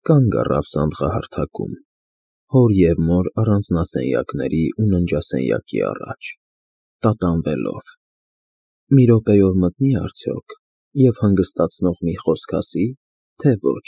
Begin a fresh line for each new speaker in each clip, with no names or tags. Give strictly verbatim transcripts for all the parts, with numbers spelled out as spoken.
կանգ առավ սանդղահարթակում, հոր և մոր առանձնասենյակների ու ննջասենյակի առաջ, տատանվելով, մի րոպեով մտնի՞ արդյոք և հանգստացնող մի խոսք ասի, թե ոչ։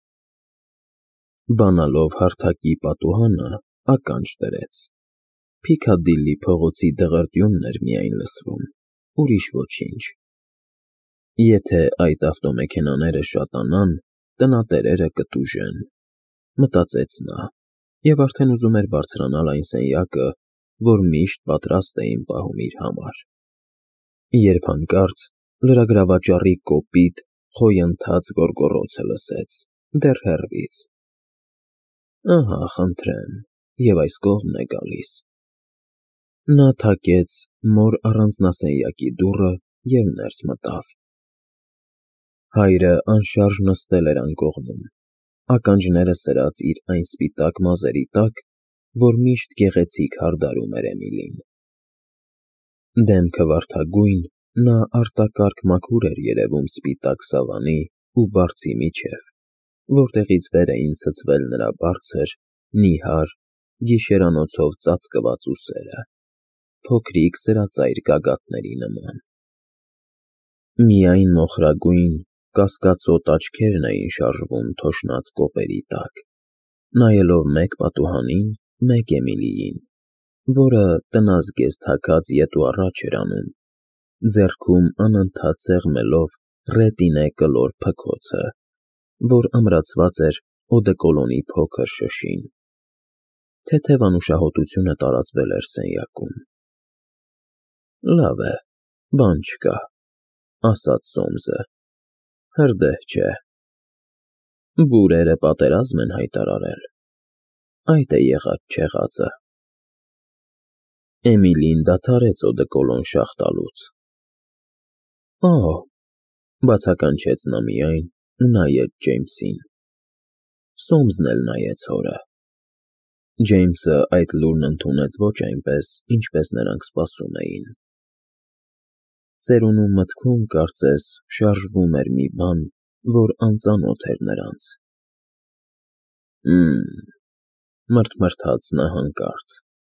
Բանալով հարթակի պատուհանը, ականջ դրեց, Փիքադիլլի փողոցի դղրդյունն էր միայն լսվում, ուրիշ ոչինչ։ Եթե այդ ավտոմեքենաները շատանան, տնատերերը կտուժեն, մտածեց նա, և արդեն ուզում էր բարձրանալ այն սենյակը, որ միշտ պատրաստ էին պահում իր համար, երբ հանկարծ լրագրավաճառի կոպիտ, խոյընթաց գոռգոռոցը լսեց, դեռ հեռվից. «Ահա, խնդրեմ, և այս կողմն է գալիս»։ Նա թակեց մոր առանձնասենյակի դուռը և ներս մտավ։ Հայրը անշարժ նստել էր անկողնում, ականջները սրած իր այն սպիտակ մազերի տակ, որ միշտ գեղեցիկ հարդարում էր Էմիլին։ Դեմքը վարդագույն, նա արտակարգ մաքուր էր երևում սպիտակ սավանի ու բարձի միջև, որտեղից վեր էին ցցվել նրա բարձր, նիհար, գիշերանոցով ծածկված ուսերը, փոքրիկ սրածայր գագաթների նման։ Միայն մոխրագույն, կասկածոտ աչքերն էին շարժվում թոշնած կոպերի տակ, նայելով մեկ պատուհանին, մեկ Էմիլիին, որը տնազգեստ հագած ետ ու առաջ էր անում, ձեռքում անընդհատ սեղմելով ռետինե կլոր փքոցը, որ ամրացված էր օդեկոլոնի փոքր շշին։ Թեթև անուշահոտությունը տարածվել էր սենյակում։ «Լավ է, բան չկա», ասաց Սոմսը, «հրդեհ չէ։ Բուրերը պատերազմ են հայտարարել, այդ է եղած֊չեղածը»։ Էմիլին դադարեց օդեկոլոն շաղ տալուց։ «Օ՜», բացականչեց նա միայն ու նայեց Ջեյմսին։ Սոմսն էլ նայեց հորը։ Ջեյմսը այդ լուրն ընդունեց ոչ այնպես, ինչպես նրանք սպասում էին։ Ծերունու մտքում, կարծես, շարժվում էր մի բան, որ անծանոթ էր նրանց։ «Հը՜մ», մռթմռթաց նա հանկարծ,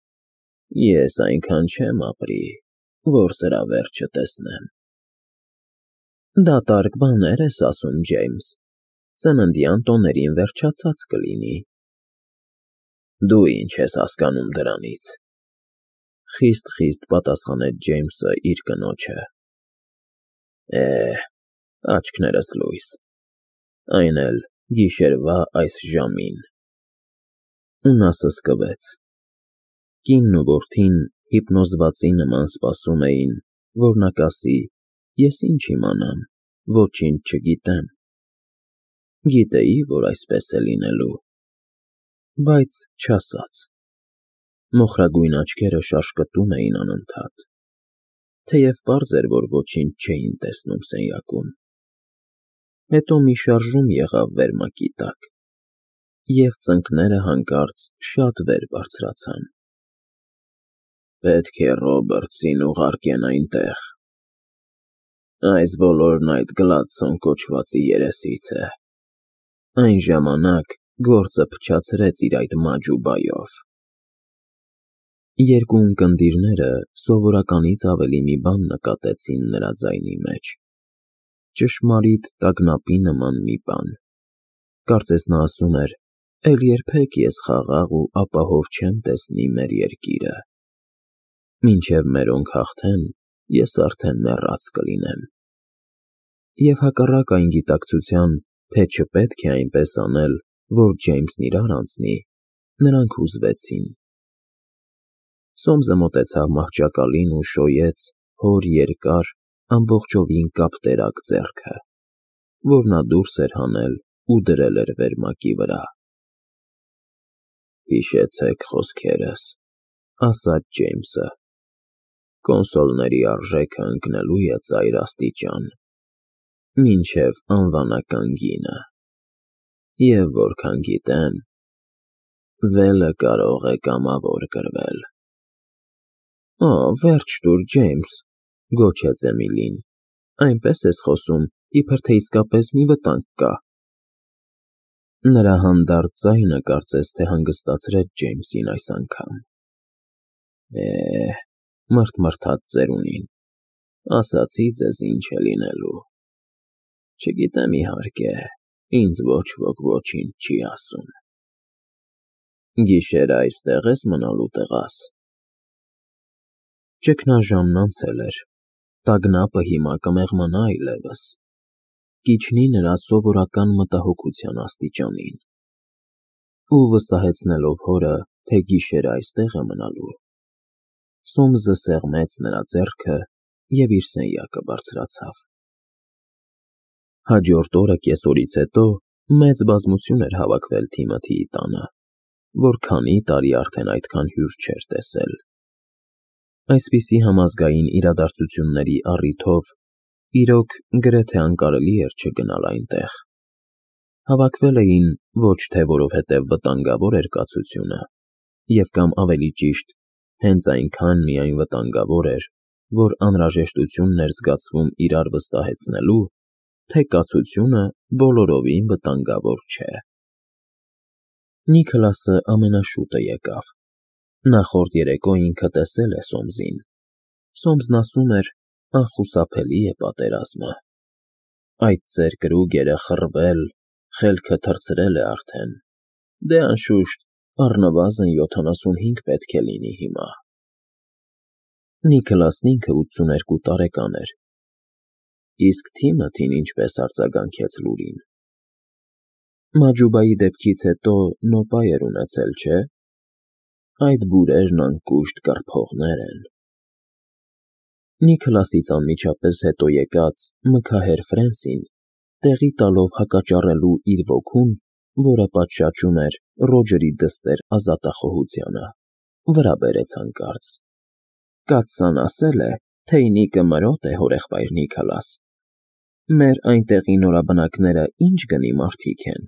«ես այնքան չեմ ապրի, որ սրա վերջը տեսնեմ»։ «Դատարկ բաներ ես ասում, Ջեյմս, ծննդյան տոներին վերջացած կլինի»։ «Դու ինչ ես հասկանում դրանից»։ Խիստ֊խիստ պատասխանեց Ջեյմսը իր կնոջը։ «Է, աչքներս լույս, այն էլ գիշերվա այս ժամին»։ Ու նա սսկվեց։ Կինն ու որդին հիպնոզվածի նման սպասում էին, որ նա կասի. «Ես ինչ իմանամ, ոչինչ չգիտեմ»։ Գիտեի, որ այսպես է լինելու։ Բայց չասաց։ Մոխրագույն աչքերը շաշկտում էին անընդհատ, թեև պարզ էր, որ ոչինչ չէին տեսնում սենյակում։ Հետո մի շարժում եղավ վերմակի տակ, և ծնկները հանկարծ շատ վեր բարձրացան։ «Պետք է Ռոբերտսին ուղարկեն այնտեղ։ Այս բոլորն այդ Գլադսոն կոչվածի երեսից է։ Այն ժամանակ գործը փչացրեց իր այդ մաջու֊բայով»։ Երկու ունկնդիրները սովորականից ավելի մի բան նկատեցին նրա ձայնի մեջ, ճշմարիտ տագնապի նման մի բան։ Կարծես նա ասում էր. «Էլ երբեք ես խաղաղ ու ապահով չեմ տեսնի մեր երկիրը։ Մինչև մերոնք հաղթեն, ես արդեն մեռած կլինեմ»։ Եվ հակառակ այն գիտակցության, թե չպետք է այնպես անել, որ Ջեյմսն իրար անցնի, նրանք հուզվեցին։ Սոմսը մոտեցավ մահճակալին ու շոյեց հոր երկար, ամբողջովին կապտերակ ձեռքը, որ նա դուրս էր հանել ու դրել էր վերմակի վրա։ «Հիշեցեք խոսքերս», ասաց Ջեյմսը։ «Կոնսոլների արժեքը ընկնելու է ծայր աստիճան, մինչև անվանական գինը, և որքան գիտեմ, վելը կարող է կամավոր կրվել»։ «Օ, վերջ տուր, Ջեյմս», գոչեց Էմիլին, «այնպես ես խոսում, իբր թե իսկապես մի վտանգ կա»։ Նրա հանդարտ ձայնը կարծես թե հանգստացրեց Ջեյմսին այս անգամ։ Է, մռթմռթաց ծերունին, ասացի ձեզ ինչ է լինելու։ Չգիտեմ իհարկե, ինձ ոչ ոք ոչինչ չի ասում։ Գիշերը այստեղ ես մնալու տեղաս։ Ճգնաժամն անցել էր, տագնապը հիմա կմեղմանա այլևս, կիջնի նրա սովորական մտահոգության աստիճանին։ Ու վստահեցնելով հորը, թե գիշերը այստեղ է մնալու, Սոմսը սեղմեց նրա ձեռքը և իր սենյակը բարձրացավ։ Հաջորդ օրը կեսօրից հետո մեծ բազմություն էր հավաքվել Թիմոթիի տանը, որ քանի տարի արդեն այդքան հյուր չէր տեսել։ Այսպիսի համազգային իրադարձությունների առիթով իրոք գրեթե անկարելի էր չգնալ այնտեղ։ Հավաքվել էին ոչ թե որովհետև վտանգավոր էր կացությունը, և կամ ավելի ճիշտ, հենց այնքան միայն վտանգավոր էր, որ անհրաժեշտություն էր զգացվում իրար վստահեցնելու, թե կացությունը բոլորովին վտանգավոր չէ։ Նիկոլասը ամենաշուտը եկավ։ Նախորդ երեկո ինքը տեսել է Սոմսին։ Սոմսն ասում էր, անխուսափելի է պատերազմը։ Այդ ծեր Կրուգերը խռվել, խելքը թռցրել է արդեն, դե անշուշտ, առնվազն յոթանասունհինգ պետք է լինի հիմա։ Նիկոլասն ինքը ութսուներկու տարեկան էր, իսկ Թիմոթին ինչպես արձագանքեց լուրին։ Մաջուբայի դեպքից հետո նոպա էր ունեցել, չէ՞։ Այդ բուրերն անկուշտ կռփողներ են։ Նիկոլասից անմիջապես հետո եկած մքահեր Ֆրենսին, տեղի տալով հակաճառելու իր ոգուն, որը պատշաճում էր Ռոջերի դստեր ազատախոհությանը, վրա բերեց հանկարծ. Կաթսան ասել է, թե ինիկը մրոտ է հորեղբայր Նիկոլաս։ Մեր այնտեղի նորաբնակները ինչ գնի մարդիկ են։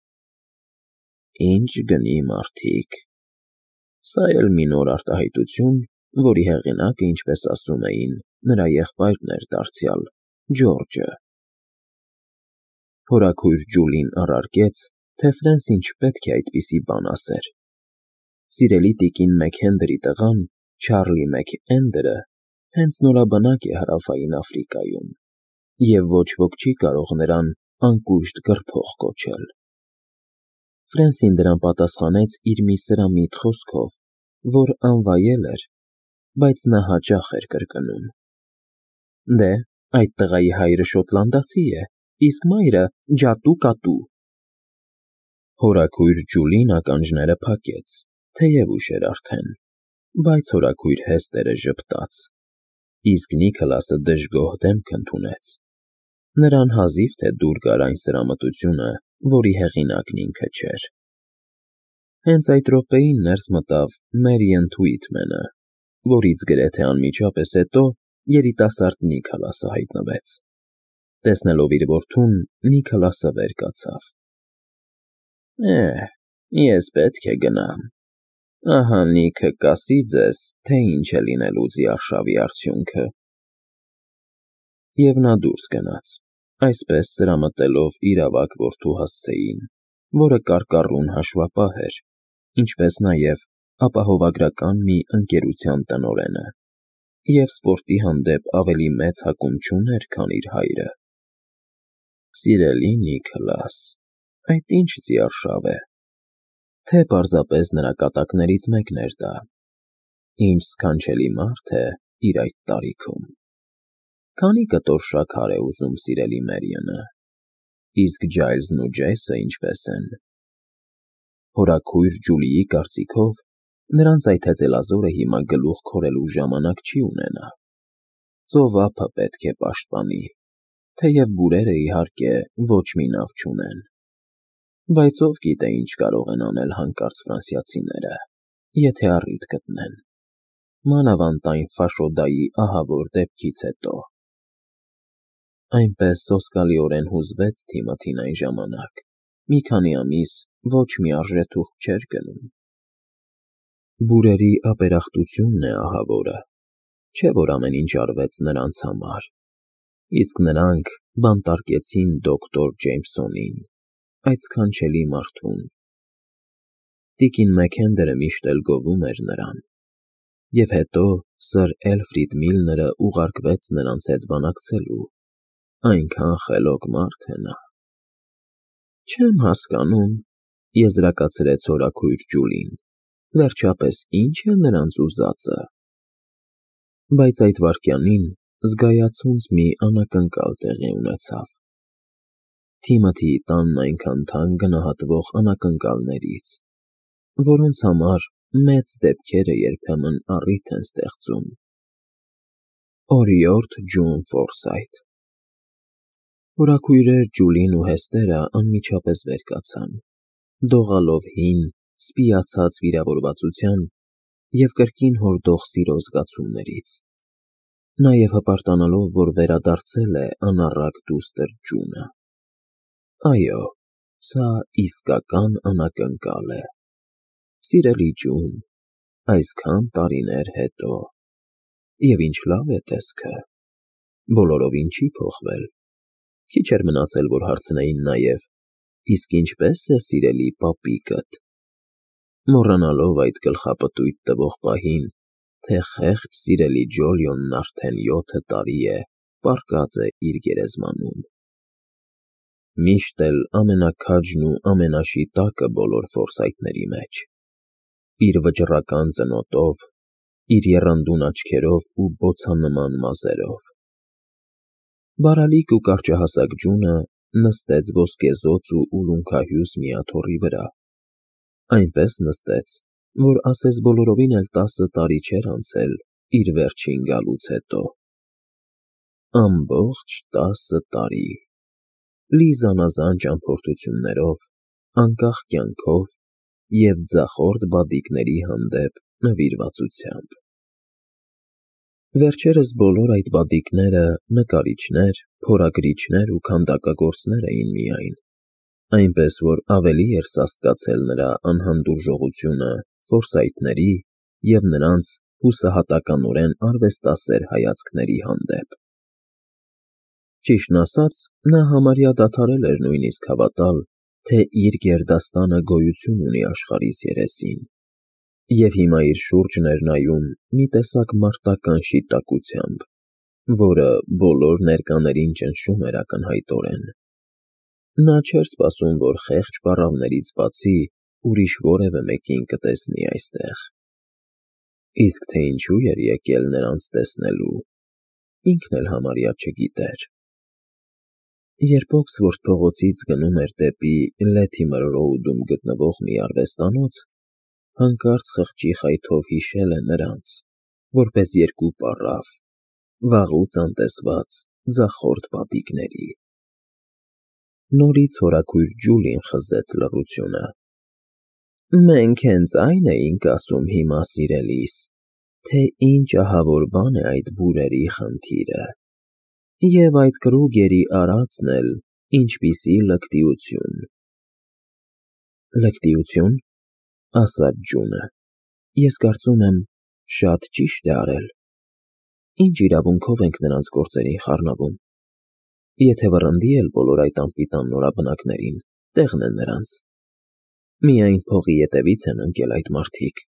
Ինչ գնի մարդիկ։ Սա էլ մի նոր արտահայտություն, որի հեղինակը, ինչպես ասում էին, նրա եղբայրն էր դարձյալ, Ջորջը։ Հորաքույր Ջուլին առարկեց, թե Ֆրենսին չպետք է այդպիսի բան ասեր։ Սիրելի տիկին Մեքհենդրի տղան, Չարլի Մեքէնդրը, հենց նորաբնակ է Հարավային Աֆրիկայում, և ոչ ոք չի կարող նրան անկուշտ կռփող կոչել։ Ֆրենսին դրան պատասխանեց իր մի սրամիտ խոսքով, որ անվայել էր, բայց նա հաճախ էր կրկնում. Դե, այդ տղայի հայրը շոտլանդացի է, իսկ մայրը ջատու կատու։ Հորաքույր Ջուլին ականջները փակեց, թեև ուշ էր արդեն, բայց հորաքույր Հեստերը ժպտաց, իսկ Նիկոլասը դժգոհ դեմք ընդունեց։ Նրան հազիվ թե դուր գար այն սրամտությունը, որի հեղինակն ինքը չէր։ Հենց այդ րոպեին ներս մտավ Մերիըն Թուիթմենը, որից գրեթե անմիջապես հետո երիտասարդ Նիկոլասը հայտնվեց։ Տեսնելով իր որդուն, Նիկոլասը վեր կացավ։ Է, ես պետք է գնամ։ Ահա Նիքը կասի ձեզ, թե ինչ է լինելու ձիարշավի արդյունքը։ Եվ նա դուրս գնաց, այսպես սրամտելով իր ավագ որդու հասցեին, որը կարկառուն հաշվապահ էր, ինչպես նաև ապահովագրական մի ընկերության տնօրենը, և սպորտի հանդեպ ավելի մեծ հակում չուներ, քան իր հայրը։ Սիրելի Նիկոլաս, այդ ինչ ձիարշավ է, թե պարզապես նրա կատակներից մեկն էր դա։ Ինչ սքանչելի մարդ է իր այդ տարիքում։ Քանի կտոր շաքար է ուզում սիրելի Մերիանը, իսկ Ջայլզն ու Ջեսը ինչպես են։ Հորաքույր Ջուլիի կարծիքով, նրանց այդ հեծելազորը հիմա գլուխ քորելու ժամանակ չի ունենա։ Ծովափը պետք է պաշտպանի, թեև բուրերը, իհարկե, ոչ մի նավ չունեն։ Բայց ով գիտե ինչ կարող են անել հանկարծ ֆրանսիացիները, եթե առիթ գտնեն, մանավանդ այն Ֆաշոդայի ահավոր դեպքից հետո։ Այնպես սոսկալիորեն հուզվեց Թիմոթին այն ժամանակ, մի քանի ամիս ոչ մի արժեթուղթ չէր գնում։ Բուրերի ապերախտությունն է ահավորը, չէ՞ որ ամեն ինչ արվեց նրանց համար, իսկ նրանք բանտարկեցին դոկտոր Ջեյմսոնին։ այդ սքանչելի մարդուն։ Տիկին Մեքենդերը միշտ էլ գովում էր նրան, և հետո սըր Էլֆրիդ Միլները ուղարկվեց նրանց հետ բանակցելու, այնքան խելոք մարդ է նա։ Չեմ հասկանում, եզրակացրեց հորաքույր Ջուլին, վերջապես ի՞նչ է նրանց ուզածը։ Բայց այդ վայրկյանին զգայացունց մի անակնկալ տեղի ունեցավ։ Թիմոթիի տանն այնքան թանկ գնահատվող անակնկալներից, որոնց համար մեծ դեպքերը երբեմն առիթ են ստեղծում։ Օրիորդ Ջոն Ֆորսայթ։ Հորաքույրեր Ջուլին ու Հեստերը անմիջապես վեր կացան, դողալով հին, սպիացած վիրավորվածության և կրկին հորդող սիրո զգացումներից, նաև հպարտանալով, որ վերադարձել է անառակ դուստր Ջունը։ Այո, սա իսկական անակնկալ է։ Սիրելի Ջուն, այսքան տարիներ հետո, և ինչ լավ է տեսքը, բոլորովին չի փոխվել։ Քիչ էր մնացել, որ հարցնեին նաև. իսկ ինչպե՞ս է սիրելի պապիկդ, մոռանալով այդ գլխապտույտ տվող պահին, թե խեղճ սիրելի Ջոլիոնն արդեն յոթ տարի է պառկած է իր գերեզմանում։ Միշտ էլ ամենաքաջն ու ամենաշիտակը բոլոր Ֆորսայթների մեջ, իր վճռական ծնոտով, իր եռանդուն աչքերով ու բոցանման մազերով։ Բարալիկ ու կարճահասակ Ջունը նստեց ոսկեզօծ ու ուլունքահյուս մի աթոռի վրա, այնպես նստեց, որ ասես բոլորովին էլ տասը տարի չէր անցել իր վերջին գալուց հետո։ Ամբողջ տասը տարի, լի զանազան ճամփորդություններով, անկախ կյանքով և ձախորդ բադիկների հանդեպ նվիրվածությամբ։ Վերջերս բոլոր այդ բադիկները նկարիչներ, փորագրիչներ ու քանդակագործներ էին միայն, այնպես որ ավելի էր սաստկացել նրա անհանդուրժողությունը Ֆորսայթների և նրանց հուսահատականորեն արվեստասեր հայացքների հանդեպ։ Ճիշտն ասած, նա համարյա դադարել էր նույնիսկ հավատալ, թե իր գերդաստանը գոյություն ունի աշխարհիս երեսին, և հիմա իր շուրջն էր նայում մի տեսակ մարտական շիտակությամբ, որը բոլոր ներկաներին ճնշում էր ակնհայտորեն։ Նա չէր սպասում, որ խեղճ պառավներից բացի ուրիշ որևէ մեկին կտեսնի այստեղ։ Իսկ թե ինչու էր եկել նրանց տեսնելու, ինքն էլ համարյա չգիտեր։ Երբ Օքսֆորդ փողոցից գնում էր դեպի Լեթիմեր Ռոուդում գտնվող մի արվեստանոց, հանկարծ խղճի խայթով հիշել է նրանց, որպես երկու պառավ, վաղուց անտեսված ձախորդ բադիկների։ Նորից հորաքույր Ջուլին խզեց լռությունը։ Մենք հենց այն էինք ասում հիմա, սիրելիս, թե ինչ ահավոր բան է այդ բուրերի խնդիրը, և այդ Կրուգերի արածն էլ ինչպիսի լկտիություն։ Լկտիություն, ասաց Ջունը, ես կարծում եմ, շատ ճիշտ է արել։ Ինչ իրավունքով ենք նրանց գործերին խառնվում։ Եթե վռնդի էլ բոլոր այդ անպիտան նորաբնակներին, տեղն է նրանց։ Միայն փողի ետևից են ընկել այդ մարդիկ։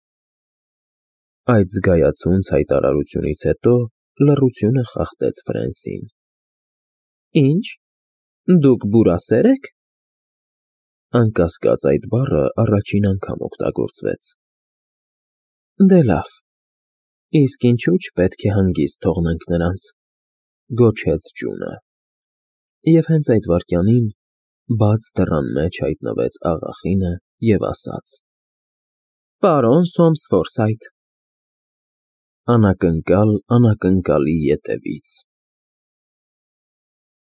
Այդ զգայացունց հայտարարությունից հետո լռությունը խախտեց Ֆրենսին։ Ինչ, դուք բուրասե՞ր եք։ Անկասկած այդ բառը առաջին անգամ օգտագործվեց։ Դե լավ, իսկ ինչու չպետք է հանգիստ թողնենք նրանց, գոչեց Ջունը։ Եվ հենց այդ վայրկյանին բաց դռան մեջ հայտնվեց աղախինը և ասաց. Պարոն Սոմս Ֆորսայթ։ Անակնկալ անակնկալի ետևից։